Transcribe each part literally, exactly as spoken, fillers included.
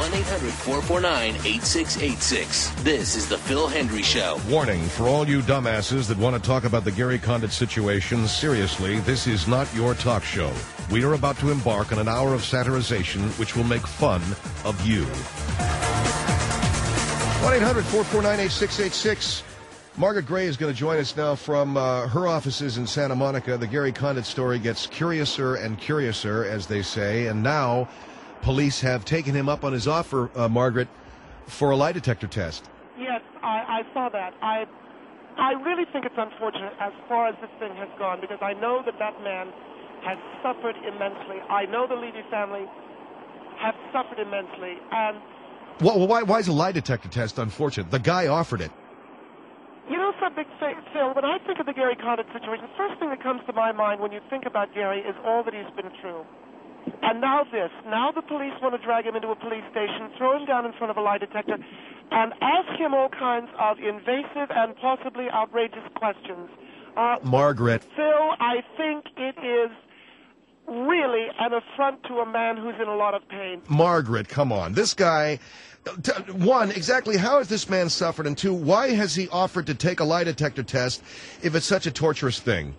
one eight hundred four four nine eight six eight six. This is The Phil Hendry Show. Warning for all you dumbasses that want to talk about the Gary Condit situation. Seriously, this is not your talk show. We are about to embark on an hour of satirization which will make fun of you. one eight hundred four four nine eight six eight six. Margaret Gray is going to join us now from uh, her offices in Santa Monica. The Gary Condit story gets curiouser and curiouser, as they say, and now police have taken him up on his offer, uh, Margaret, for a lie detector test. Yes, I, I saw that. I, I really think it's unfortunate as far as this thing has gone, because I know that that man has suffered immensely. I know the Levy family have suffered immensely, and... Well, why, why is a lie detector test unfortunate? The guy offered it. You know something, Phil, when I think of the Gary Condit situation, the first thing that comes to my mind when you think about Gary is all that he's been through. And now this. Now the police want to drag him into a police station, throw him down in front of a lie detector, and ask him all kinds of invasive and possibly outrageous questions. Uh, Margaret. Phil, I think it is really an affront to a man who's in a lot of pain. Margaret, come on. This guy... One, exactly how has this man suffered? And two, why has he offered to take a lie detector test if it's such a torturous thing?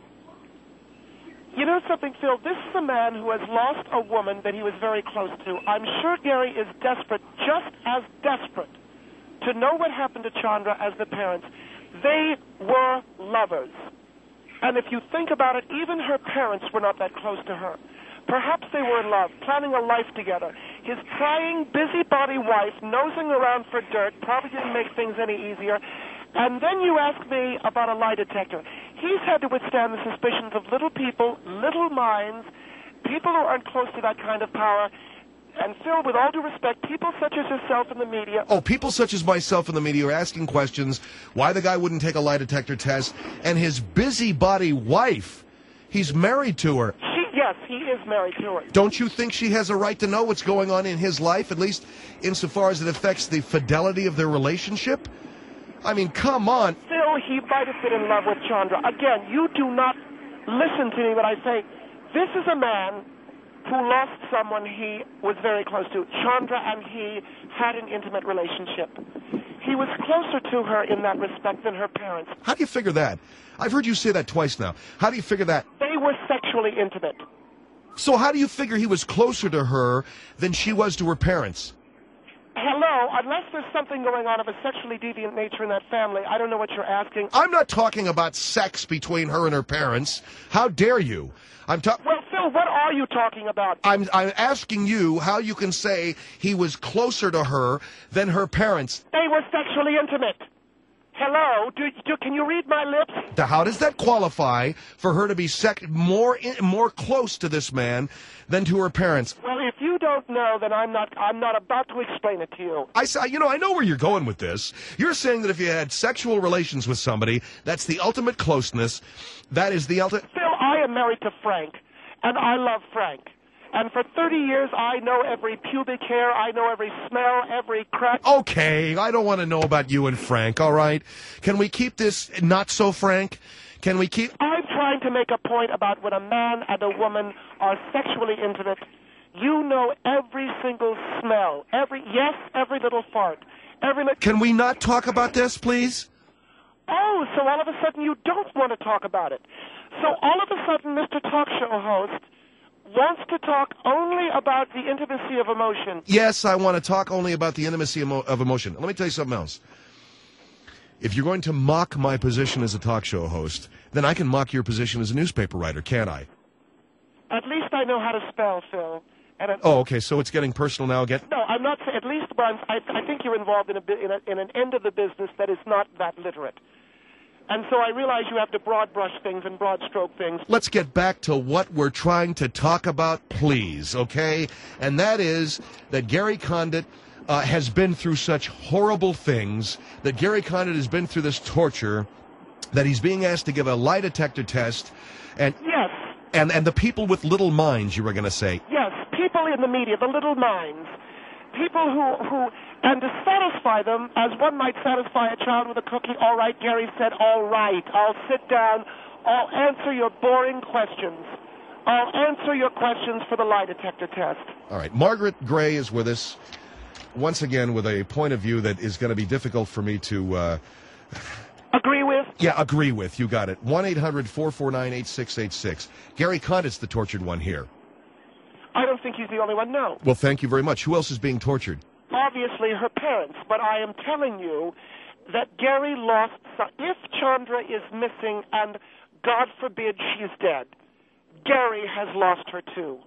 You know something, Phil? This is a man who has lost a woman that he was very close to. I'm sure Gary is desperate, just as desperate, to know what happened to Chandra as the parents. They were lovers. And if you think about it, even her parents were not that close to her. Perhaps they were in love, planning a life together. His prying, busybody wife, nosing around for dirt, probably didn't make things any easier. And then you ask me about a lie detector. He's had to withstand the suspicions of little people, little minds, people who aren't close to that kind of power. And Phil, with all due respect, people such as yourself in the media... Oh, people such as myself in the media are asking questions why the guy wouldn't take a lie detector test. And his busybody wife, he's married to her. She, yes, he is married to her. Don't you think she has a right to know what's going on in his life, at least insofar as it affects the fidelity of their relationship? I mean, come on. Phil, he might have been in love with Chandra. Again, you do not listen to me when I say this is a man who lost someone he was very close to. Chandra and he had an intimate relationship. He was closer to her in that respect than her parents. How do you figure that? I've heard you say that twice now. How do you figure that? They were sexually intimate. So how do you figure he was closer to her than she was to her parents? Hello, unless there's something going on of a sexually deviant nature in that family, I don't know what you're asking. I'm not talking about sex between her and her parents. How dare you? I'm talking... Well, Phil, what are you talking about? I'm, I'm asking you how you can say he was closer to her than her parents. They were sexually intimate. Hello, do, do, can you read my lips? How does that qualify for her to be sec- more in, more close to this man than to her parents? Well, if you don't know, then I'm not I'm not about to explain it to you. I you know I know where you're going with this. You're saying that if you had sexual relations with somebody, that's the ultimate closeness. That is the ultimate. Phil, I am married to Frank, and I love Frank. And for thirty years, I know every pubic hair, I know every smell, every crack. Okay, I don't want to know about you and Frank, all right? Can we keep this not so frank? Can we keep... I'm trying to make a point about when a man and a woman are sexually intimate. You know every single smell, every, yes, every little fart, every... Li- Can we not talk about this, please? Oh, so all of a sudden you don't want to talk about it. So all of a sudden, Mister Talk Show host wants to talk only about the intimacy of emotion. Yes, I want to talk only about the intimacy emo- of emotion. Let me tell you something else. If you're going to mock my position as a talk show host, then I can mock your position as a newspaper writer, can't I? At least I know how to spell, Phil. And it, oh, okay, so it's getting personal now again? No, I'm not. At least, but I'm, I, I think you're involved in, a, in, a, in an end of the business that is not that literate. And so I realize you have to broad brush things and broad stroke things. Let's get back to what we're trying to talk about, please, okay? And that is that Gary Condit uh, has been through such horrible things, that Gary Condit has been through this torture, that he's being asked to give a lie detector test. And yes. And, and the people with little minds, you were going to say. Yes, people in the media, the little minds. People who, who, and to satisfy them, as one might satisfy a child with a cookie, all right, Gary said, all right, I'll sit down, I'll answer your boring questions. I'll answer your questions for the lie detector test. All right, Margaret Gray is with us. once again, with a point of view that is going to be difficult for me to... Uh, Agree with? Yeah, agree with. You got it. one eight hundred four four nine eight six eight six. Gary Condit's the tortured one here. I don't think he's the only one, no. Well, thank you very much. Who else is being tortured? Obviously her parents, but I am telling you that Gary lost... If Chandra is missing, and God forbid she's dead, Gary has lost her too.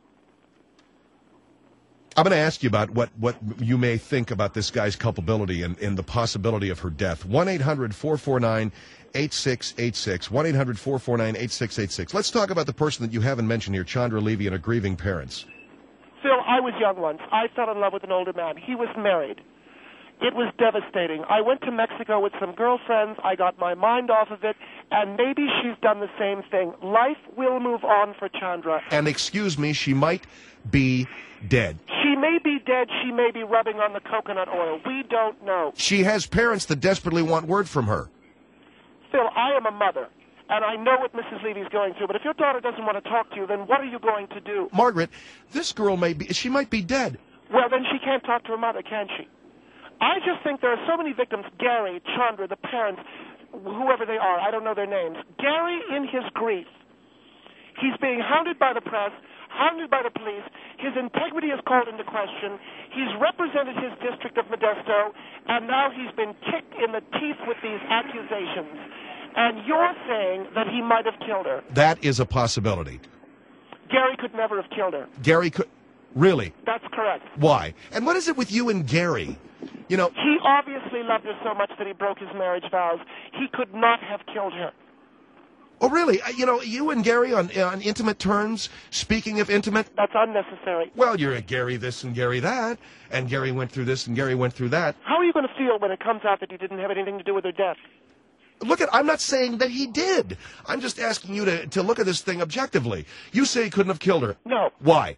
I'm going to ask you about what, what you may think about this guy's culpability and, and the possibility of her death. one eight hundred four four nine eight six eight six. one eight hundred four four nine eight six eight six. Let's talk about the person that you haven't mentioned here, Chandra Levy, and her grieving parents. Phil, I was young once. I fell in love with an older man. He was married. It was devastating. I went to Mexico with some girlfriends. I got my mind off of it, and maybe she's done the same thing. Life will move on for Chandra. And excuse me, she might be dead. She may be dead. She may be rubbing on the coconut oil. We don't know. She has parents that desperately want word from her. Phil, I am a mother, and I know what Missus Levy's going through, but if your daughter doesn't want to talk to you, then what are you going to do? Margaret, this girl may be, she might be dead. Well, then she can't talk to her mother, can she? I just think there are so many victims, Gary, Chandra, the parents, whoever they are, I don't know their names. Gary, in his grief, he's being hounded by the press, hounded by the police. His integrity is called into question. He's represented his district of Modesto, and now he's been kicked in the teeth with these accusations. And you're saying that he might have killed her. That is a possibility. Gary could never have killed her. Gary could... Really? That's correct. Why? And what is it with you and Gary? You know... He obviously loved her so much that he broke his marriage vows. He could not have killed her. Oh, really? You know, you and Gary on on intimate terms, speaking of intimate... That's unnecessary. Well, you're a Gary this and Gary that, and Gary went through this and Gary went through that. How are you going to feel when it comes out that you didn't have anything to do with her death? Look at, I'm not saying that he did. I'm just asking you to, to look at this thing objectively. You say he couldn't have killed her. No. Why?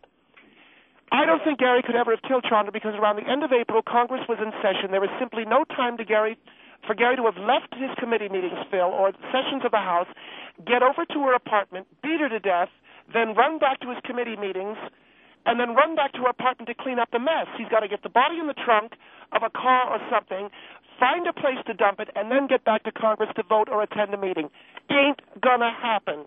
I don't think Gary could ever have killed Chandra because around the end of April, Congress was in session. There was simply no time to Gary, for Gary to have left his committee meetings, Phil, or sessions of the House, get over to her apartment, beat her to death, then run back to his committee meetings, and then run back to her apartment to clean up the mess. He's got to get the body in the trunk of a car or something, find a place to dump it, and then get back to Congress to vote or attend a meeting. Ain't gonna happen.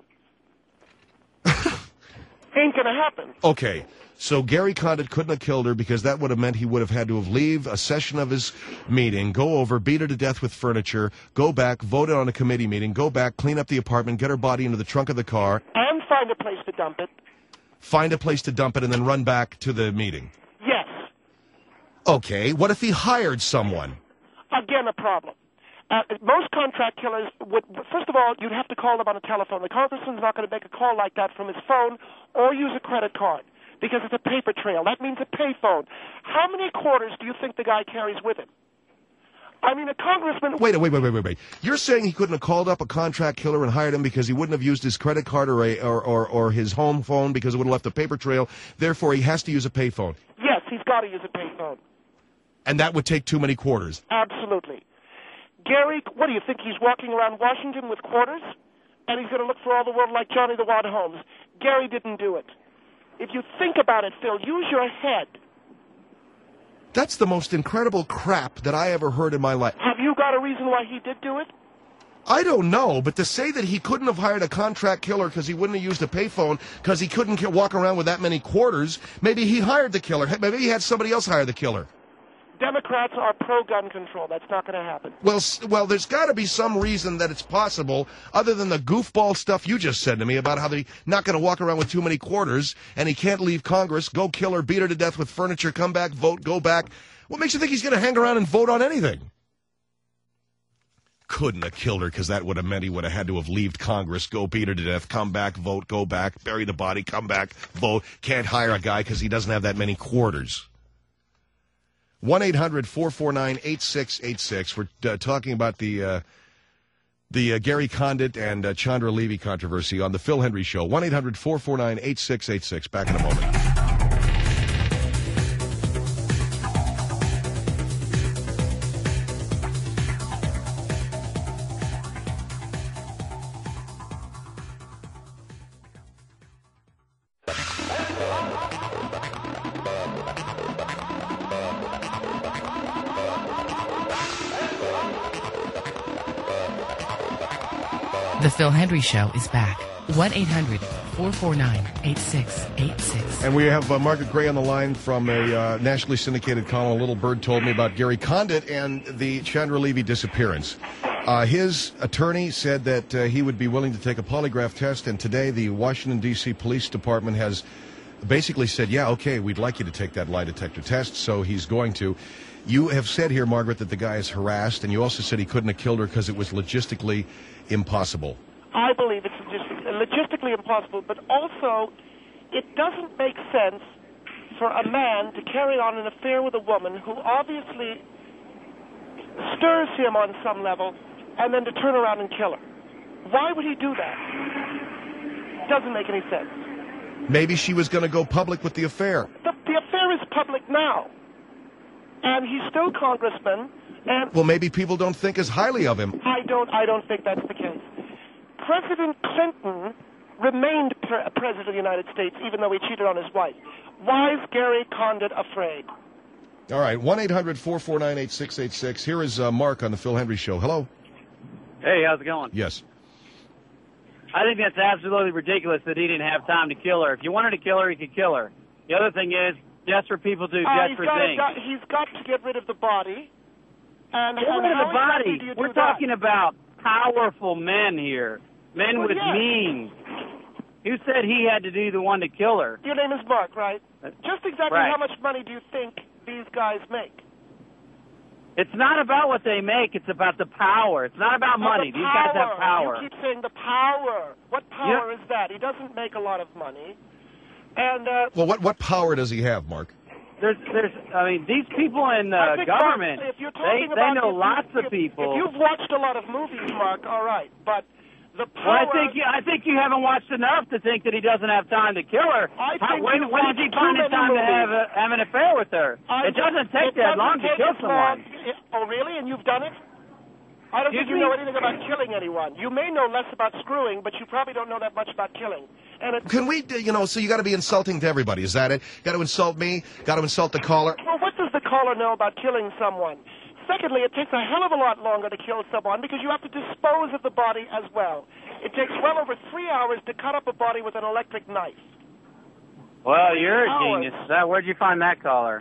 Ain't gonna happen. Okay. So Gary Condit couldn't have killed her because that would have meant he would have had to have leave a session of his meeting, go over, beat her to death with furniture, go back, vote on a committee meeting, go back, clean up the apartment, get her body into the trunk of the car. And find a place to dump it. Find a place to dump it and then run back to the meeting. Yes. Okay. What if he hired someone? Again, a problem. Uh, most contract killers would, first of all, you'd have to call them on a telephone. The congressman's not going to make a call like that from his phone or use a credit card because it's a paper trail. That means a payphone. How many quarters do you think the guy carries with him? I mean, a congressman... Wait, wait, wait, wait, wait, wait. You're saying he couldn't have called up a contract killer and hired him because he wouldn't have used his credit card or, a, or, or, or his home phone because it would have left a paper trail. Therefore, he has to use a payphone. Yes, he's got to use a payphone. And that would take too many quarters. Absolutely. Gary, what do you think? He's walking around Washington with quarters? And he's going to look for all the world like Johnny the Wad Holmes. Gary didn't do it. If you think about it, Phil, use your head. That's the most incredible crap that I ever heard in my life. Have you got a reason why he did do it? I don't know, but to say that he couldn't have hired a contract killer because he wouldn't have used a payphone because he couldn't walk around with that many quarters, maybe he hired the killer. Maybe he had somebody else hire the killer. Democrats are pro-gun control. That's not going to happen. Well, well, there's got to be some reason that it's possible, other than the goofball stuff you just said to me about how they're not going to walk around with too many quarters, and he can't leave Congress, go kill her, beat her to death with furniture, come back, vote, go back. What makes you think he's going to hang around and vote on anything? Couldn't have killed her because that would have meant he would have had to have left Congress, go beat her to death, come back, vote, go back, bury the body, come back, vote. Can't hire a guy because he doesn't have that many quarters. one eight hundred four four nine eight six eight six. We're uh, talking about the uh, the uh, Gary Condit and uh, Chandra Levy controversy on the Phil Hendry Show. one eight hundred four four nine eight six eight six. Back in a moment. The Phil Hendry Show is back. one eight hundred four four nine eight six eight six. And we have uh, Margaret Gray on the line from a uh, nationally syndicated column. A little bird told me about Gary Condit and the Chandra Levy disappearance. Uh, his attorney said that uh, he would be willing to take a polygraph test, and today the Washington, D C Police Department has basically said, yeah, okay, we'd like you to take that lie detector test, so he's going to. You have said here, Margaret, that the guy is harassed, and you also said he couldn't have killed her because it was logistically impossible. I believe it's logistic- logistically impossible, but also it doesn't make sense for a man to carry on an affair with a woman who obviously stirs him on some level and then to turn around and kill her. Why would he do that? Doesn't make any sense. Maybe she was going to go public with the affair. The, the affair is public now. And he's still congressman. And well, maybe people don't think as highly of him. I don't. I don't think that's the case. President Clinton remained pre- president of the United States, even though he cheated on his wife. Why is Gary Condit afraid? All right, one eight hundred four four nine eight six eight six. Here is uh, Mark on the Phil Hendry Show. Hello. Hey, how's it going? Yes. I think that's absolutely ridiculous that he didn't have time to kill her. If you wanted to kill her, he could kill her. The other thing is, desperate people do Uh, desperate he's things. got, he's got to get rid of the body. And, Get and rid of how the body. exactly do you We're do talking that? about powerful men here. Men Well, with yes. means. Who said he had to do the one to kill her? Your name is Mark, right? Just exactly Right. how much money do you think these guys make? It's not about what they make. It's about the power. It's not about money. The These guys have power. You keep saying the power. What power is that? He doesn't make a lot of money. And uh, Well, what, what power does he have, Mark? There's, there's. I mean, these people in I uh, think, government, Mark, if you're they, talking they about, know if lots you, of if, people. If you've watched a lot of movies, Mark, all right, but the power. Well, I think you, I think you haven't watched enough to think that he doesn't have time to kill her. I How, think when you've when does he watched find too the many time to movies. have, a, have an affair with her? I it doesn't just- take it that doesn't long to take kill as someone. long- it- oh, really? And you've done it? I don't think Excuse you know me? anything about killing anyone. You may know less about screwing, but you probably don't know that much about killing. And it, Can we, do- you know, so you got to be insulting to everybody, is that it? Got to insult me? Got to insult the caller? well, what does the caller know about killing someone? Secondly, it takes a hell of a lot longer to kill someone because you have to dispose of the body as well. It takes well over three hours to cut up a body with an electric knife. Well, you're a Hours. genius. Uh, where'd you find that caller?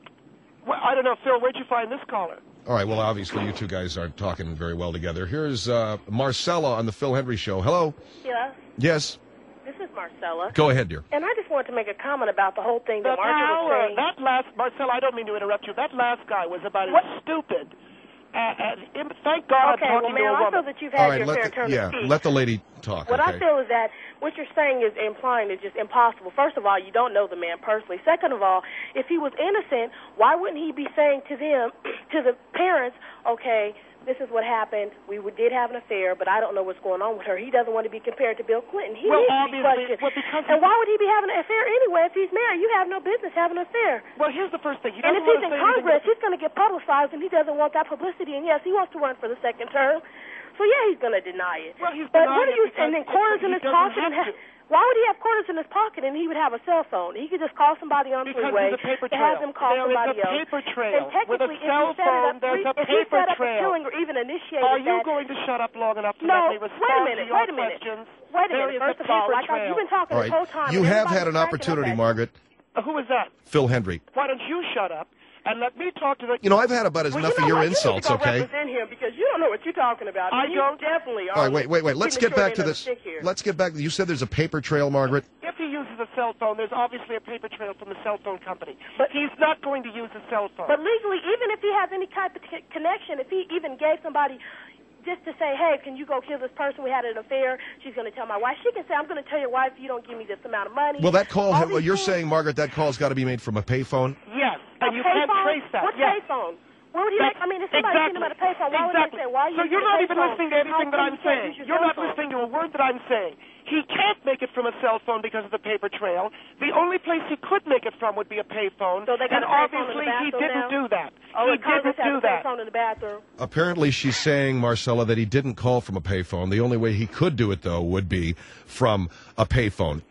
Well, I don't know, Phil, where'd you find this caller? All right, well, obviously you two guys aren't talking very well together. Here's uh, Marcella on the Phil Hendry Show. Hello? Yeah, Yes? this is Marcella. Go ahead, dear. And I just wanted to make a comment about the whole thing The that Margaret was power, saying. that last, Marcella, I don't mean to interrupt you, that last guy was about What? as stupid. Uh, uh, thank God Okay, I'm well, talking ma'am, to a I feel woman. that you've All had right, your let fair the, turn yeah, to speak. let the lady talk, What okay? I feel is that what you're saying is implying is just impossible. First of all, you don't know the man personally. Second of all, if he was innocent, why wouldn't he be saying to them, to the parents, okay, this is what happened. We did have an affair, but I don't know what's going on with her. He doesn't want to be compared to Bill Clinton. He Well, needs to be obviously- questioned. well, because and he- why would he be having an affair anyway if he's married? You have no business having an affair. Well, here's the first thing. He And doesn't if he's want to in say anything Congress, about- he's going to get publicized, and he doesn't want that publicity. And yes, he wants to run for the second term. So yeah, he's going to deny it. Well, he's but denying what are it you? because And then it's- quarters in he his doesn't pocket. And have ha- to. why would he have quarters in his pocket and he would have a cell phone? He could just call somebody on the Because freeway there's a paper to trail. have them call There is somebody a else. paper trail. And With a technically, cell if he set phone, it up, there's a if he paper set up trail. a killing or even initiated Are you that, going to shut up long enough to no, let me wait respond a minute, to your wait a minute. questions? Wait a There minute. is First a of all, paper like I, trail. you've been talking All this right, whole time. you and have had an everybody's cracking up opportunity, at you. Margaret. Uh, who is that? Phil Hendry. Why don't you shut up and let me talk to the... You know, I've had about as Well, enough you know of your what? insults, you need to go okay? represent him because you don't know what you're talking about. I you don't. definitely are. All right, wait, wait, wait. Let's getting get the back short to end of this. the stick here. Let's get back. You said there's a paper trail, Margaret. If he uses a cell phone, there's obviously a paper trail from the cell phone company. But- But he's not going to use a cell phone. But legally, even if he has any type of c- connection, if he even gave somebody just to say, hey, can you go kill this person? We had an affair. She's going to tell my wife. She can say, I'm going to tell your wife if you don't give me this amount of money. Well, that call, All well, these you're things- saying, Margaret, that call's got to be made from a payphone? yes, a and you can't payphone? trace that. What yes. payphone? Where would he That's- make? I mean, if somebody exactly. seen him at a payphone, why would exactly. they say, why are you So using you're a not even payphone? listening to anything How that come I'm you can't saying. use your You're cell not phone? listening to a word that I'm saying. He can't make it from a cell phone because of the paper trail. The only place he could make it from would be a payphone. So they got and a payphone in the obviously he bathroom didn't now? do that. Oh, he and Congress didn't do has a that. payphone in the bathroom. Apparently, she's saying, Marcella, that he didn't call from a payphone. The only way he could do it, though, would be from a payphone. Thank you,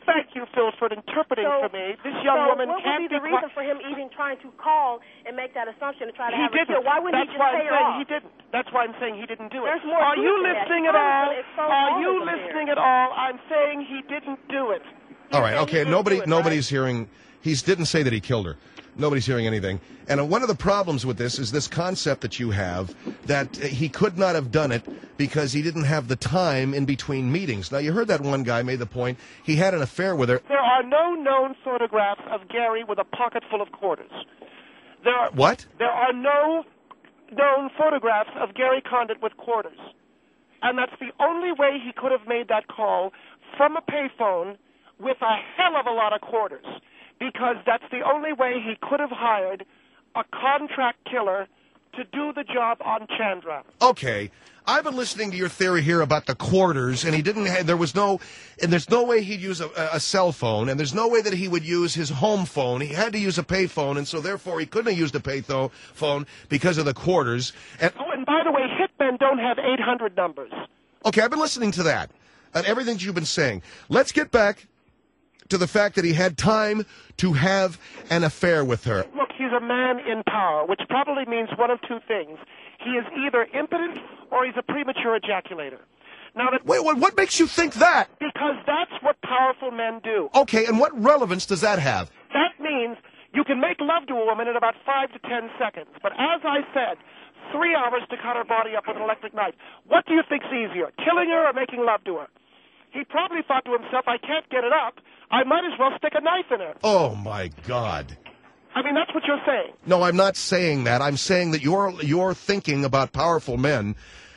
Phil, for interpreting So, for me. This young so woman what would can't be the qui- reason for him even trying to call and make that assumption to try to He have her didn't. killed? Why wouldn't That's he just why pay I'm her saying off? he didn't. That's why I'm saying he didn't do it. There's more Are to you it than that. listening He's at trying all? to expose Are all you of us listening here. at all? I'm saying he didn't do it. All right, saying he okay. didn't Nobody, do it, nobody's right? hearing. He didn't say that he killed her. Nobody's hearing anything. And uh, one of the problems with this is this concept that you have that uh, he could not have done it because he didn't have the time in between meetings. Now, you heard that one guy made the point. He had an affair with her. There are no known photographs of Gary with a pocket full of quarters. There are What? There are no known photographs of Gary Condit with quarters. And that's the only way he could have made that call from a payphone with a hell of a lot of quarters, because that's the only way he could have hired a contract killer to do the job on Chandra. Okay, I've been listening to your theory here about the quarters, and he didn't have, there was no, and there's no way he'd use a, a cell phone, and there's no way that he would use his home phone. He had to use a pay phone, and so therefore he couldn't have used a pay tho- phone because of the quarters. And Oh, and by the way, hitmen don't have eight hundred numbers. okay, I've been listening to that, and everything that you've been saying. Let's get back to the fact that he had time to have an affair with her. Look, he's a man in power, which probably means one of two things. He is either impotent or he's a premature ejaculator. Now, that, Wait, what, what makes you think that? because that's what powerful men do. Okay, and what relevance does that have? That means you can make love to a woman in about five to ten seconds. But as I said, three hours to cut her body up with an electric knife. What do you think's easier, killing her or making love to her? He probably thought to himself, I can't get it up. I might as well stick a knife in her. Oh, my God. I mean, that's what you're saying. No, I'm not saying that. I'm saying that you're, you're thinking about powerful men.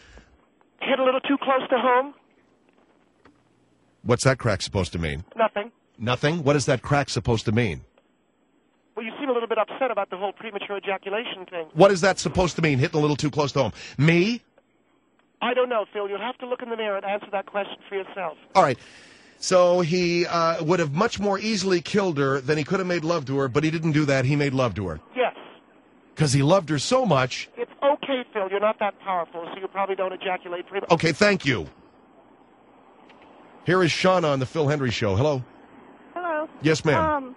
Hit a little too close to home? What's that crack supposed to mean? Nothing. Nothing? What is that crack supposed to mean? Well, you seem a little bit upset about the whole premature ejaculation thing. What is that supposed to mean, hitting a little too close to home? Me? I don't know, Phil. You'll have to look in the mirror and answer that question for yourself. All right. So he uh, would have much more easily killed her than he could have made love to her, but he didn't do that. He made love to her. Yes. Because he loved her so much. It's okay, Phil. You're not that powerful, so you probably don't ejaculate prematurely. Okay, thank you. Here is Shauna on the Phil Hendry Show. Hello. Hello. Yes, ma'am. Um,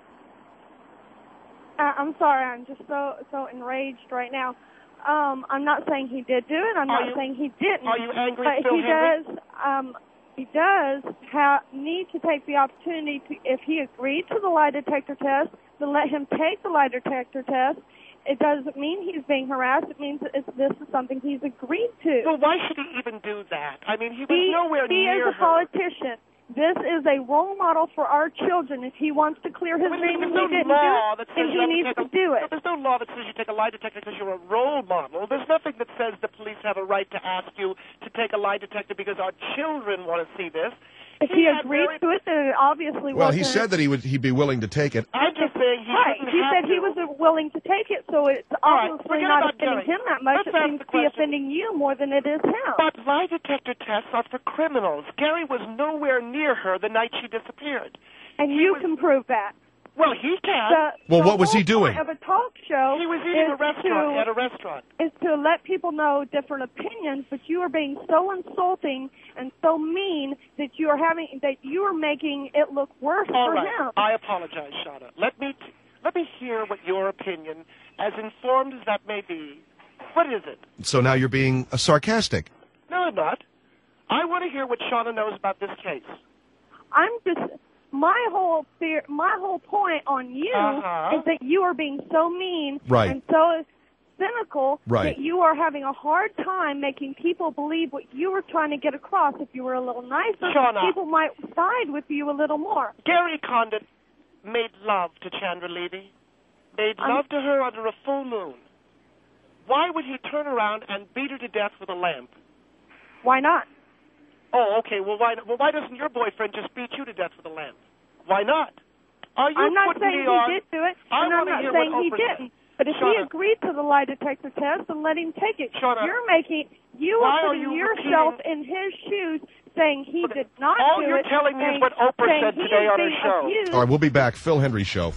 I, I'm sorry. I'm just so so enraged right now. Um, I'm not saying he did do it. I'm Are not you- saying he didn't. are you angry, But Phil he Henry? does. Um, he does ha- need to take the opportunity to, if he agreed to the lie detector test, to let him take the lie detector test. It doesn't mean he's being harassed. It means it's, this is something he's agreed to. Well, why should he even do that? I mean, he was He, nowhere he near is a her. politician. This is a role model for our children. If he wants to clear his Well, name there's and no he didn't law do that it, says then you he have needs to, to take do a, it. There's no law that says you take a lie detector because you're a role model. There's nothing that says the police have a right to ask you to take a lie detector because our children want to see this. If he had agreed very- to it, then it obviously Well, wasn't. he said that he would he'd be willing to take it. I'm just saying he Right. shouldn't He have said to. he was willing to take it, so it's All right, obviously forget not about offending Gary. him that much. Let's It ask seems the to be question. offending you more than it is him. But lie detector tests are for criminals. Gary was nowhere near her the night she disappeared. And he you was- can prove that. Well, he can. The, Well, the what was he whole doing? point of a talk show He was eating is a restaurant to, at a restaurant. is to let people know different opinions, but you are being so insulting and so mean that you are having that you are making it look worse All for right. him. I apologize, Shauna. Let me t- let me hear what your opinion, as informed as that may be. What is it? So now you're being uh, sarcastic. No, I'm not. I want to hear what Shauna knows about this case. I'm just my whole fear, my whole point on you Uh-huh. is that you are being so mean Right. and so cynical Right. that you are having a hard time making people believe what you were trying to get across. If you were a little nicer, Shauna. people might side with you a little more. Gary Condit made love to Chandra Levy, made I'm- love to her under a full moon. Why would he turn around and beat her to death with a lamp? Why not? Oh, okay. Well, why? Well, why doesn't your boyfriend just beat you to death with a lamp? Why not? Are you I'm not putting saying me he on? did do it, I and I'm wanna not hear saying what he Oprah didn't. But if he Shauna. agreed to the lie detector test, then let him take it. Shauna. You're making you Why are are putting you yourself repeating- in his shoes, saying he Look, did not all do you're it. telling me is saying- what Oprah saying said he today is on her being show. abused. All right, we'll be back. Phil Hendry Show.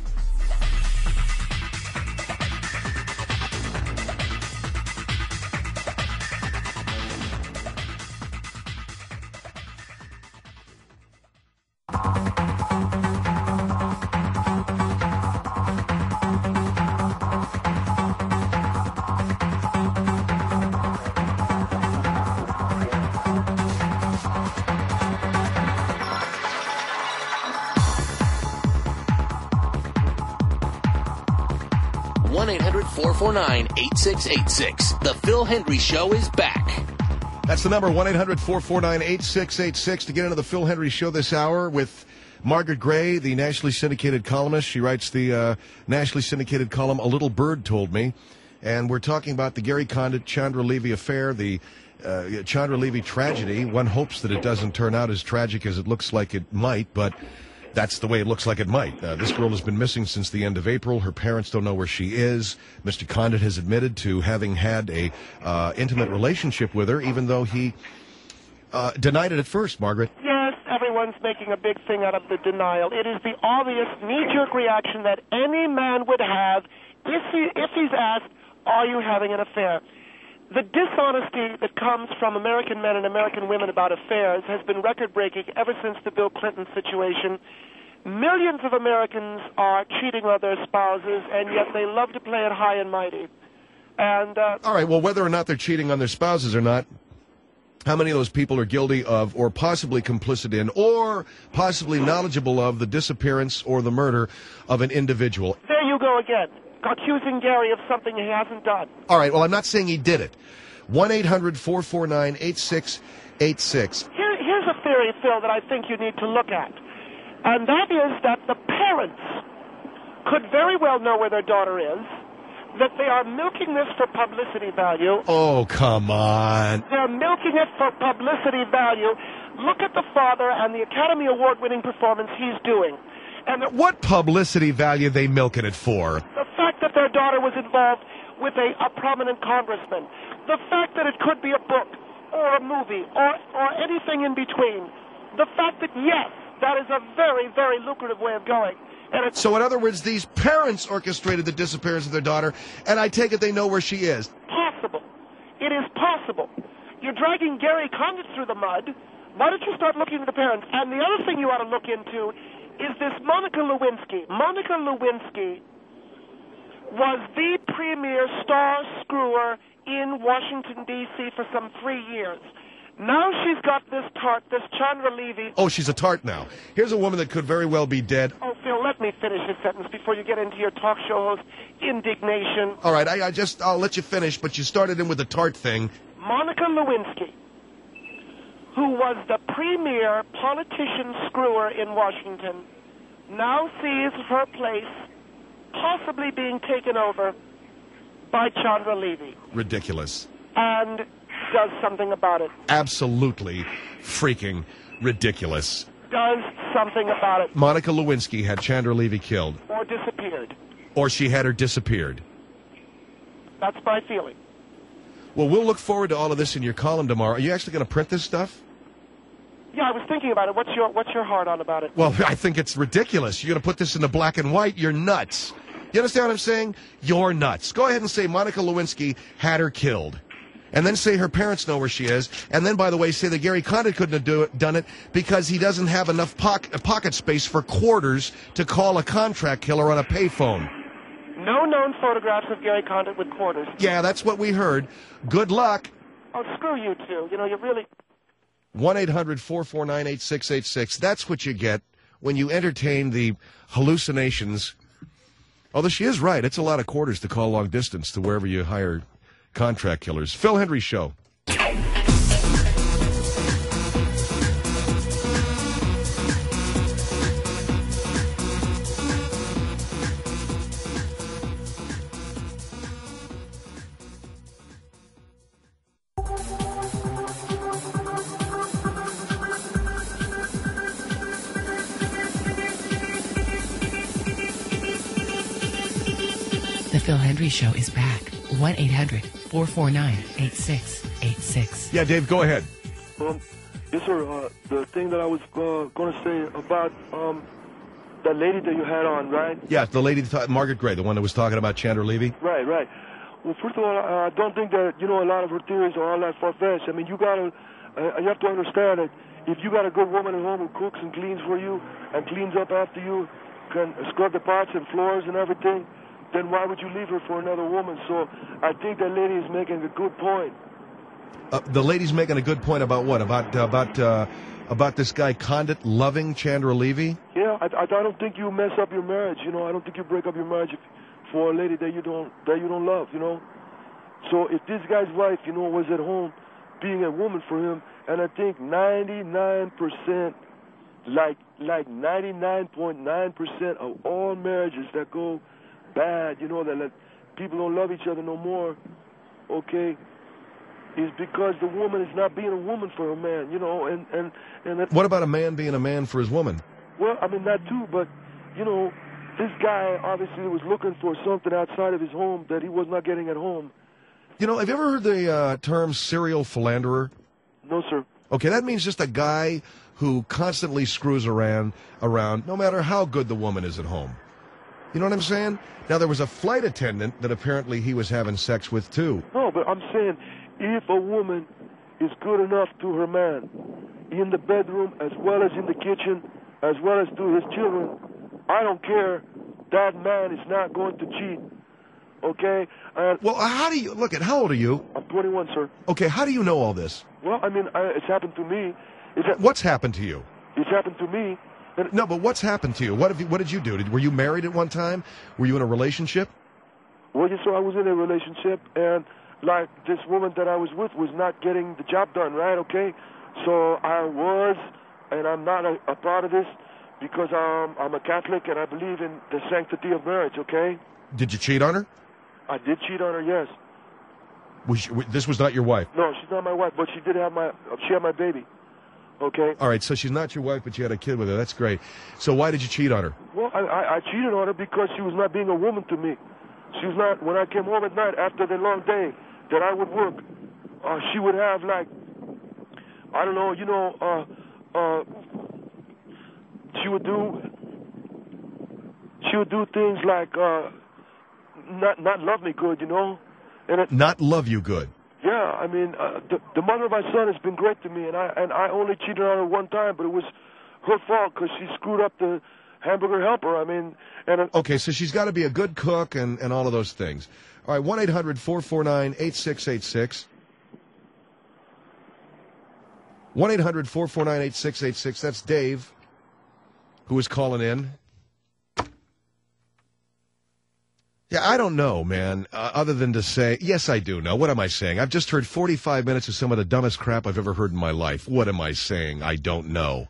hundred, four four nine, eight six eight six. The Phil Hendry Show is back. That's the number, one eight hundred, four four nine, eight six eight six, to get into the Phil Hendry Show this hour with Margaret Gray, the nationally syndicated columnist. She writes the uh, nationally syndicated column A Little Bird Told Me. And we're talking about the Gary Condit, Chandra Levy affair, the uh, Chandra Levy tragedy. One hopes that it doesn't turn out as tragic as it looks like it might, but that's the way it looks like it might. Uh, this girl has been missing since the end of April. Her parents don't know where she is. Mister Condit has admitted to having had a uh, intimate relationship with her, even though he uh, denied it at first, Margaret. Yes, everyone's making a big thing out of the denial. It is the obvious knee-jerk reaction that any man would have if, he, if he's asked, are you having an affair? The dishonesty that comes from American men and American women about affairs has been record-breaking ever since the Bill Clinton situation. Millions of Americans are cheating on their spouses, and yet they love to play it high and mighty. And uh, all right, well, whether or not they're cheating on their spouses or not, how many of those people are guilty of or possibly complicit in or possibly knowledgeable of the disappearance or the murder of an individual? There you go again, accusing Gary of something he hasn't done. All right, well, I'm not saying he did it. one eight hundred, four four nine, eight six eight six. Here, here's a theory, Phil, that I think you need to look at. And that is that the parents could very well know where their daughter is, that they are milking this for publicity value. Oh, come on. They're milking it for publicity value. Look at the father and the Academy Award-winning performance he's doing. And the, what publicity value they milking it for? The fact that their daughter was involved with a, a prominent congressman. The fact that it could be a book or a movie or, or anything in between. The fact that, yes, that is a very, very lucrative way of going. And it's so, in other words, these parents orchestrated the disappearance of their daughter, and I take it they know where she is. Possible. It is possible. You're dragging Gary Condit through the mud. Why don't you start looking at the parents? And the other thing you ought to look into is this Monica Lewinsky. Monica Lewinsky was the premier star screwer in Washington, D C for some three years. Now she's got this tart, this Chandra Levy. Oh, she's a tart now. Here's a woman that could very well be dead. Oh, Phil, let me finish this sentence before you get into your talk show host indignation. All right, I, I just, I'll let you finish, but you started in with the tart thing. Monica Lewinsky, who was the premier politician screwer in Washington, now sees her place possibly being taken over by Chandra Levy. Ridiculous. And does something about it. Absolutely freaking ridiculous. Does something about it. Monica Lewinsky had Chandra Levy killed. Or disappeared. Or she had her disappeared. That's my feeling. Well, we'll look forward to all of this in your column tomorrow. Are you actually going to print this stuff? Yeah, I was thinking about it. What's your what's your heart on about it? Well, I think it's ridiculous. You're going to put this in the black and white? You're nuts. You understand what I'm saying? You're nuts. Go ahead and say Monica Lewinsky had her killed. And then say her parents know where she is. And then, by the way, say that Gary Condit couldn't have do it, done it because he doesn't have enough pocket, pocket space for quarters to call a contract killer on a payphone. No known photographs of Gary Condit with quarters. Yeah, that's what we heard. Good luck. Oh, screw you two. You know, you really... one eight hundred, four four nine, eight six eight six. That's what you get when you entertain the hallucinations. Although she is right. It's a lot of quarters to call long distance to wherever you hire contract killers. Phil Hendry Show. The Phil Hendry Show is back. one eight hundred, four four nine, eight six eight six. Yeah, Dave, go ahead. Um, yes, sir. Uh, the thing that I was uh, going to say about um, that lady that you had on, right? Yeah, the lady, Margaret Gray, the one that was talking about Chandra Levy. Right, right. Well, first of all, I don't think that, you know, a lot of her theories are all that far-fetched. I mean, you got to, uh, you have to understand that if you got a good woman at home who cooks and cleans for you and cleans up after you, can scrub the pots and floors and everything, then why would you leave her for another woman? So I think that lady is making a good point. Uh, the lady's making a good point about what? About uh, about uh, about this guy Condit loving Chandra Levy? Yeah, I, I don't think you mess up your marriage. You know, I don't think you break up your marriage if, for a lady that you don't that you don't love, you know. So if this guy's wife, you know, was at home being a woman for him, and I think ninety-nine percent, like like ninety-nine point nine percent of all marriages that go bad, you know, that, that people don't love each other no more, okay, is because the woman is not being a woman for a man, you know, and and and that's, What about a man being a man for his woman? well, I mean that too, but you know, this guy obviously was looking for something outside of his home that he was not getting at home. You know, have you ever heard the uh, term serial philanderer? No, sir. Okay, that means just a guy who constantly screws around, around, no matter how good the woman is at home. You know what I'm saying? Now, there was a flight attendant that apparently he was having sex with, too. No, but I'm saying if a woman is good enough to her man in the bedroom as well as in the kitchen as well as to his children, I don't care. That man is not going to cheat. Okay? And Well, how do you, look at, how old are you? I'm twenty-one, sir. Okay, how do you know all this? Well, I mean, I, it's happened to me. It's, ha- What's happened to you? it's happened to me. And No, but what's happened to you? What have you, what did you do? Did, were you married at one time? Were you in a relationship? Well, you saw I was in a relationship, and like this woman that I was with was not getting the job done, right? Okay, so I was, and I'm not a, a part of this because um, I'm a Catholic and I believe in the sanctity of marriage. Okay, Did you cheat on her? I did cheat on her, yes. Was she, this was not your wife? No, she's not my wife, but she did have my, she had my baby. Okay. All right, so she's not your wife, but you had a kid with her. That's great. So why did you cheat on her? Well, I, I, I cheated on her because she was not being a woman to me. She was not, when I came home at night after the long day that I would work, uh, she would have like, I don't know, you know, uh, uh, she would do, she would do things like, uh, not, not love me good, you know? And it, Not love you good. yeah, I mean, uh, the, the mother of my son has been great to me, and I and I only cheated on her one time, but it was her fault because she screwed up the hamburger helper. I mean, and it, Okay, so she's got to be a good cook and, and all of those things. All right, one eight hundred four four nine eight six eight six. one eight hundred four four nine eight six eight six. That's Dave, who is calling in. Yeah, I don't know, man, uh, other than to say, yes, I do know. What am I saying? I've just heard forty-five minutes of some of the dumbest crap I've ever heard in my life. What am I saying? I don't know.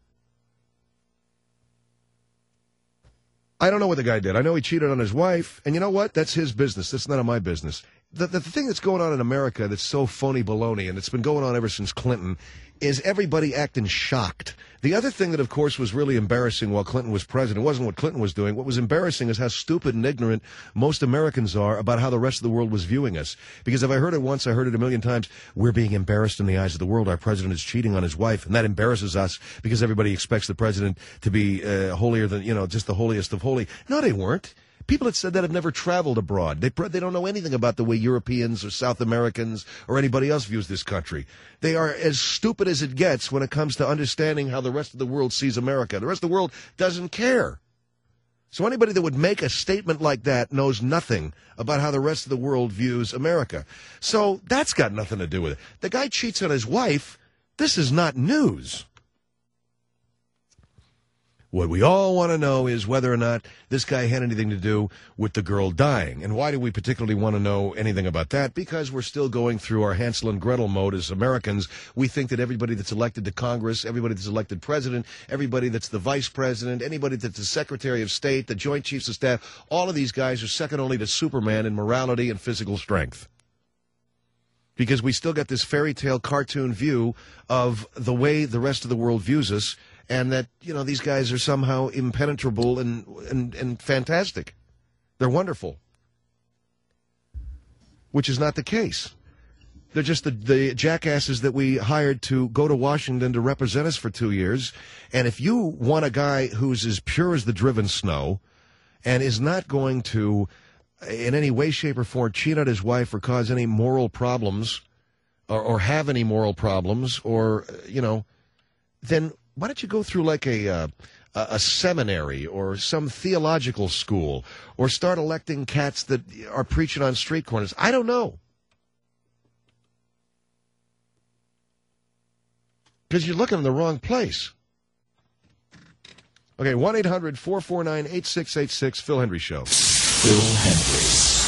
I don't know what the guy did. I know he cheated on his wife, and you know what? That's his business. That's none of my business. The, the, the thing that's going on in America that's so phony baloney, and it's been going on ever since Clinton, is everybody acting shocked. The other thing that, of course, was really embarrassing while Clinton was president wasn't what Clinton was doing. What was embarrassing is how stupid and ignorant most Americans are about how the rest of the world was viewing us. Because if I heard it once, I heard it a million times. We're being embarrassed in the eyes of the world. Our president is cheating on his wife, and that embarrasses us because everybody expects the president to be uh, holier than, you know, just the holiest of holy. No, they weren't. People that said that have never traveled abroad. They they don't know anything about the way Europeans or South Americans or anybody else views this country. They are as stupid as it gets when it comes to understanding how the rest of the world sees America. The rest of the world doesn't care. So anybody that would make a statement like that knows nothing about how the rest of the world views America. So that's got nothing to do with it. The guy cheats on his wife. This is not news. What we all want to know is whether or not this guy had anything to do with the girl dying. And why do we particularly want to know anything about that? Because we're still going through our Hansel and Gretel mode as Americans. We think that everybody that's elected to Congress, everybody that's elected president, everybody that's the vice president, anybody that's the Secretary of State, the Joint Chiefs of Staff, all of these guys are second only to Superman in morality and physical strength. Because we still got this fairy tale cartoon view of the way the rest of the world views us, and that, you know, these guys are somehow impenetrable and, and, and fantastic. They're wonderful. Which is not the case. They're just the, the jackasses that we hired to go to Washington to represent us for two years. And if you want a guy who's as pure as the driven snow and is not going to, in any way, shape, or form, cheat on his wife or cause any moral problems or, or have any moral problems or, you know, then why don't you go through like a, uh, a seminary or some theological school or start electing cats that are preaching on street corners? I don't know. Because you're looking in the wrong place. Okay, one eight hundred four four nine eight six eight six, Phil Hendry Show. Phil Hendry.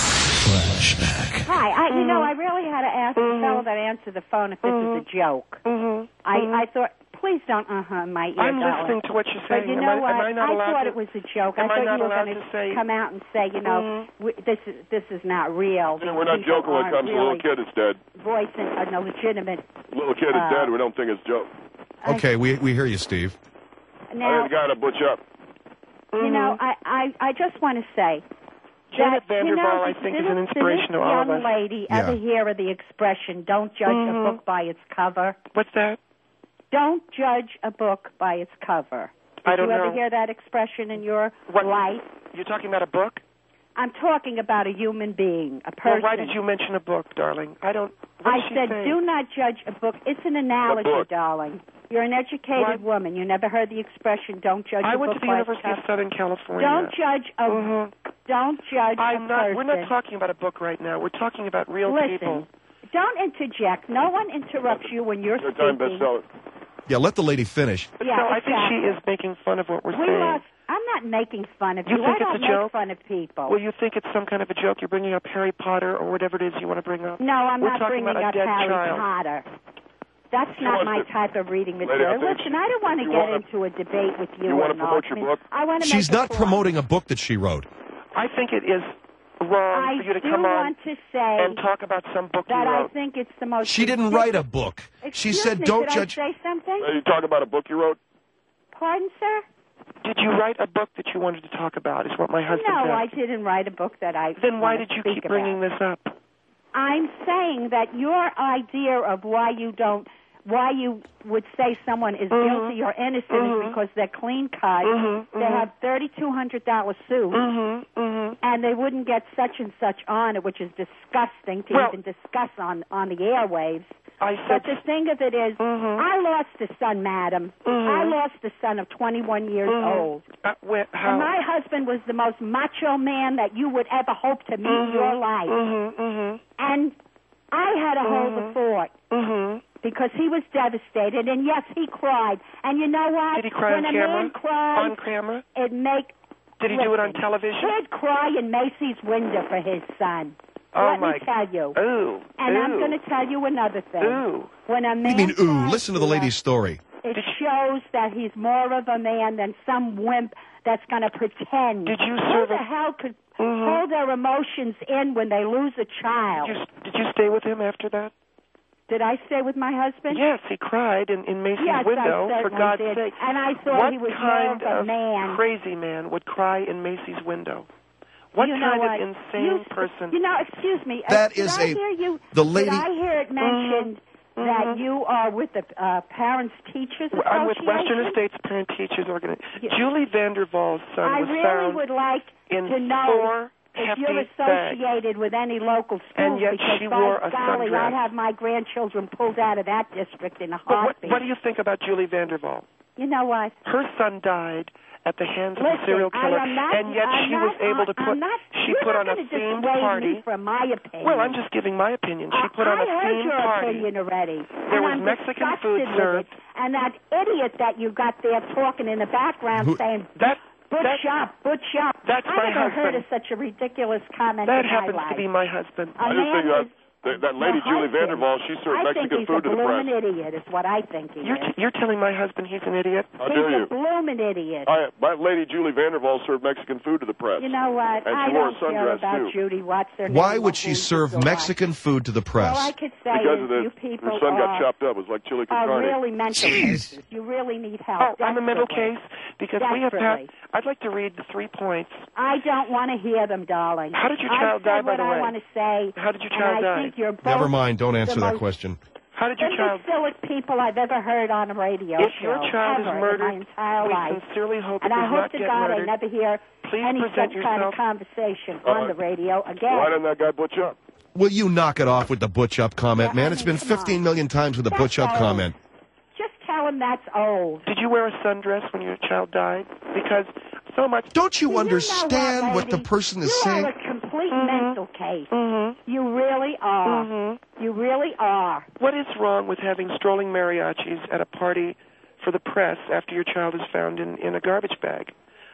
Flashback. Hi, I, you Mm-hmm. know, I really had to ask the fellow that answered the phone if this Mm-hmm. is a joke. Mhm. I, Mhm. I thought, please don't uh-huh in my ear, I'm darling. listening to what you're saying. But you Am know I- what? am I not allowed thought to- it was a joke. am I I thought not you were allowed going to say- come out and say, you know, Mhm. we, this is this is not real. You know, we're not People joking when it aren't comes to a little really kid that's dead. voicing a legitimate. Little kid is Uh, dead. We don't think it's a joke. Okay, we we hear you, Steve. Now, I got to butch up. you know, I, I, I just want to say Janet that, you know, Vanderbilt, I did think, is this- an inspiration did to all of this young us. lady Yeah. ever hear of the expression, don't judge Mhm. a book by its cover? What's that? Don't judge a book by its cover. Did I don't you ever know. hear that expression in your What? life? You're talking about a book? I'm talking about a human being, a Well, person. why did you mention a book, darling? I don't. What I did she said, say? do not judge a book. It's an analogy, book? darling. You're an educated Why- woman. You never heard the expression, don't judge I a went book to the by its University of cover. Southern California. Don't judge a Mhm. don't judge I'm a not. person. We're not talking about a book right now. We're talking about real Listen, people. don't interject. No one interrupts you when you're Your time speaking. bestseller. Yeah, let the lady finish. Yeah, no, I think exactly. she is making fun of what we're We saying. lost. I'm not making fun of You you. think I don't it's a make joke? fun of people. Well, you think it's some kind of a joke? You're bringing up Harry Potter or whatever it is you want to bring up? no, I'm We're not talking bringing about a up dead Harry child. Potter. That's She not wants my to- type of reading Lady, I material. think Listen, she- I don't want to you get wanna- into a debate with you. you wanna or promote not. your I mean, book? I want to She's make a not point. promoting a book that she wrote. I think it is wrong I for you to do come on want to say and talk about some book you that I wrote. think it's the most. She didn't write a book. She Excuse said, me, "Don't did judge." I say something? Are you talking about a book you wrote? Pardon, sir? Did you write a book that you wanted to talk about? Is what my husband No, I asked. didn't write a book that I. Then why want did to you speak keep about. bringing this up? I'm saying that your idea of why you don't, why you would say someone is Mhm. guilty or innocent Mhm. is because they're clean cut. Mhm, They mhm. have thirty-two hundred dollar suits, Mm-hmm, mm-hmm. and they wouldn't get such and such on it, which is disgusting to Well- even discuss on on the airwaves. I But said, the thing of it is, Mhm. I lost a son, madam. Mhm. I lost a son of twenty-one years Mhm. old. uh, where, how? And my husband was the most macho man that you would ever hope to meet in your life. Mm-hmm, mm-hmm, And I had to hold the Mhm. fort mm-hmm. because he was devastated. And yes, he cried. And you know what? Did he cry when on a camera? man cries, On camera? it make. Did he do it on listen, television? He'd cry in Macy's window for his son. Oh, Let my- me tell you. Ooh. And ooh. I'm going to tell you another thing. Ooh. When a What man do you mean, ooh? cries, Listen to the you know, lady's story. It shows that he's more of a man than some wimp that's going to pretend. Did you Who serve the a- hell could Mhm. hold their emotions in when they lose a child? Did you, did you stay with him after that? Did I stay with my husband? Yes, he cried in, in Macy's Yes, window, I for certainly God's did. sake. And I thought What he was kind more of a of man. crazy man would cry in Macy's window? What You know kind what? of insane You- person? You know, excuse me. That uh, did is I a- hear you, the lady- Did I hear it mentioned Mhm. that Mhm. you are with the uh, Parents Teachers Association? I'm with Western Estates Parent Teachers Organization. Yeah. Julie Vanderval's son I was really found would like in to know four if hefty you're bags. associated with any local schools, And yet because she by wore a golly, sundress. I'd have my grandchildren pulled out of that district in a But what, heartbeat. what do you think about Julie Vanderval? You know what? Her son died at the hands of Listen, a serial killer, I am not, and yet I'm she not, was able to I'm put. not, she you're put not on a gonna themed dissuade party. me from my opinion. Well, I'm just giving my opinion. She put on I a heard themed your party. opinion already. There and was I'm Mexican disgusted food with served. it. And that idiot that you got there talking in the background Who- saying, That butch that, up, butch up. that's I my never heard husband. of such a ridiculous comment that in happens my life. to be my husband. A I just man think that, is- that, that lady, your Julie husband. Vanderval, she served I Mexican think he's food a to the press. bloomin' idiot is what I think he You're, is. t- you're telling my husband he's an idiot? How he's dare a you? bloomin' idiot. I, my lady Julie Vanderval served Mexican food to the press. You know what? And I she wore a don't care sundress, about too. Judy. What's their name? Why or would she who serve you go on. Mexican food to the press? All I could say Because is of the, you people her son are, got chopped up. It was like chili con are carne. really mental cases. You really need help. Oh, I'm a mental desperately. case because we have. Desperately. Pa- I'd like to read the three points. I don't want to hear them, darling. How did your I child said die, by what the I way? want to say. How did your and child I die? think you're both Never mind. Don't answer the that most question. How did your child? imbecilic people I've ever heard on a radio If show. your child is ever murdered, in my entire we life. sincerely hope And it I does hope not to get God murdered. I never hear Please any present such kind of yourself. conversation All on right. the radio again. Why didn't that guy butch up? Will you knock it off with the butch up comment, Yeah, man? I It's mean, been come fifteen on. million times with the That's butch up old. comment. Just tell him that's old. Did you wear a sundress when your child died? Because so much. Don't you Do you know understand what, what the lady? person is you saying? are a complete Mhm. mental case. Mm-hmm. You really are. Mm-hmm. You really are. What is wrong with having strolling mariachis at a party for the press after your child is found in, in a garbage bag?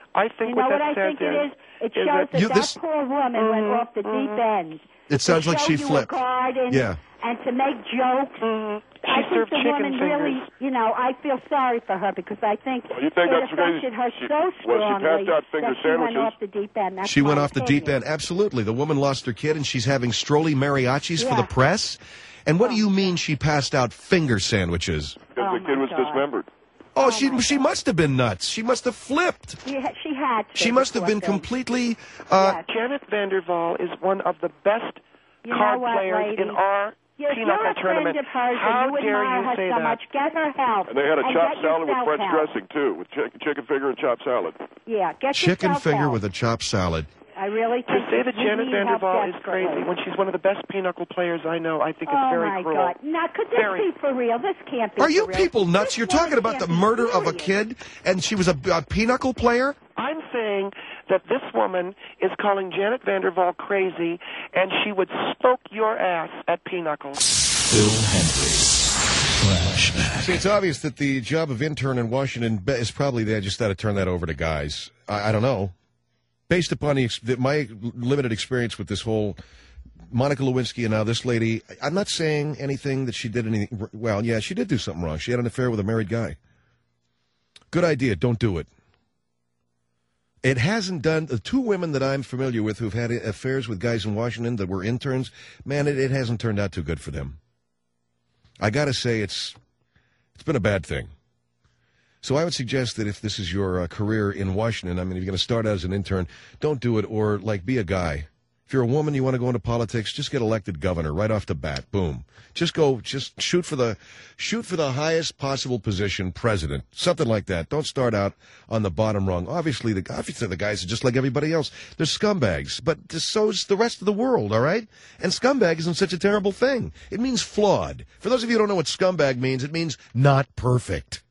I think You what know that what I says think it is? It is shows that You- that this- poor woman went Mhm, off the deep mhm. end. It sounds to like show she you flipped. A guard and, Yeah. and to make jokes. Mhm. She I think served the chicken woman fingers. really, you know, I feel sorry for her because I think Well, you think it that's because affected her she- so well, she strongly passed out finger that she went sandwiches. off the deep end. That's She went my off the deep opinion. end. Absolutely. The woman lost her kid, and she's having Strolly mariachis for Yeah. the press. And what do you mean she passed out finger sandwiches? Because Oh, the kid my was God. dismembered. Oh, Oh, she my she God. must have been nuts. She must have flipped. She, ha- she had to. She must have poor been thing. completely. Uh, Yes. Janet Vanderval is one of the best You know card what, players lady? in our If you're pinochle a friend tournament. of hers How and you dare admire you her say so that? much, get her help. And they had a chopped get salad with yourself French help. dressing, too, with chicken, chicken finger and chopped salad. Yeah, get Chicken yourself finger help. with a chopped salad. I really To think say that you Janet need help Vanderval is desperately. crazy when she's one of the best pinochle players I know, I think Oh is very my cruel. God! Now, could this Very. be for real? This can't be. Are for you real. people nuts? This You're woman talking about the can't be murder of a serious. kid, and she was a, a pinochle player? I'm saying that this woman is calling Janet Vanderval crazy, and she would smoke your ass at pinochle. Phil Hendry. Flashback. See, it's obvious that the job of intern in Washington be- is probably they just got to turn that over to guys. I, I don't know. Based upon the, ex- the, my limited experience with this whole Monica Lewinsky and now this lady, I'm not saying anything that she did anything. Well, yeah, she did do something wrong. She had an affair with a married guy. Good idea. Don't do it. It hasn't done. The two women that I'm familiar with who've had affairs with guys in Washington that were interns, man, it, it hasn't turned out too good for them. I got to say, it's it's been a bad thing. So I would suggest that if this is your uh, career in Washington, I mean, if you're going to start out as an intern, don't do it, or, like, be a guy. If you're a woman, you want to go into politics, just get elected governor right off the bat. Boom. Just go, just shoot for the, shoot for the highest possible position, president, something like that. Don't start out on the bottom rung. Obviously, the, obviously the guys are just like everybody else. They're scumbags, but so's the rest of the world, all right? And scumbag isn't such a terrible thing. It means flawed. For those of you who don't know what scumbag means, it means not perfect.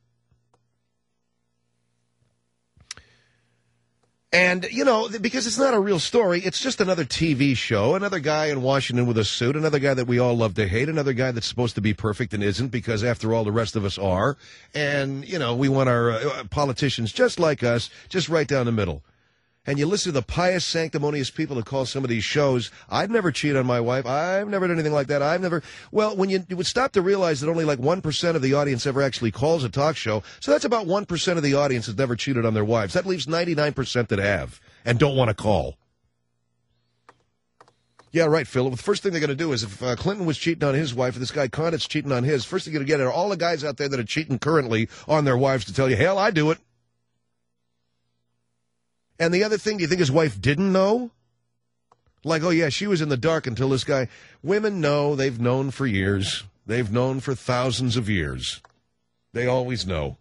And, you know, because it's not a real story, it's just another T V show, another guy in Washington with a suit, another guy that we all love to hate, another guy that's supposed to be perfect and isn't because, after all, the rest of us are. And, you know, we want our uh, politicians just like us, just right down the middle. And you listen to the pious, sanctimonious people that call some of these shows, I've never cheated on my wife, I've never done anything like that, I've never... Well, when you, you would stop to realize that only like one percent of the audience ever actually calls a talk show, so that's about one percent of the audience has never cheated on their wives. That leaves ninety-nine percent that have and don't want to call. Yeah, right, Phil. The first thing they're going to do is if uh, Clinton was cheating on his wife and this guy Condit's cheating on his, first thing you're going to get are all the guys out there that are cheating currently on their wives to tell you, hell, I do it. And the other thing, do you think his wife didn't know? Like, oh, yeah, she was in the dark until this guy. Women know. They've known for years. They've known for thousands of years. They always know.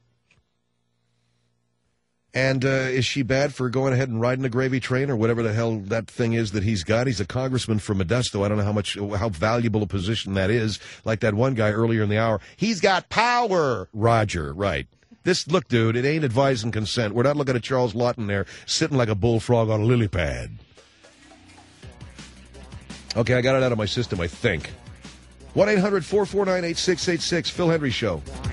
And uh, is she bad for going ahead and riding a gravy train or whatever the hell that thing is that he's got? He's a congressman from Modesto. I don't know how much, how valuable a position that is. Like that one guy earlier in the hour. He's got power, Roger, right. This, look, dude, it ain't advice and consent. We're not looking at Charles Lawton there sitting like a bullfrog on a lily pad. Okay, I got it out of my system, I think. one eight hundred four four nine eight six eight six, Phil Hendry Show.